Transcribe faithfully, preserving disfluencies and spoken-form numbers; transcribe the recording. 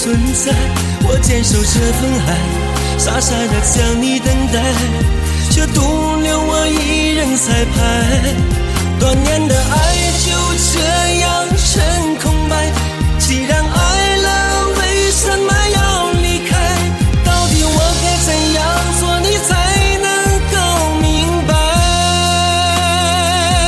存在，我坚守这份爱，傻傻的将你等待，却独留我一人彩排。多年的爱就这样成空白，既然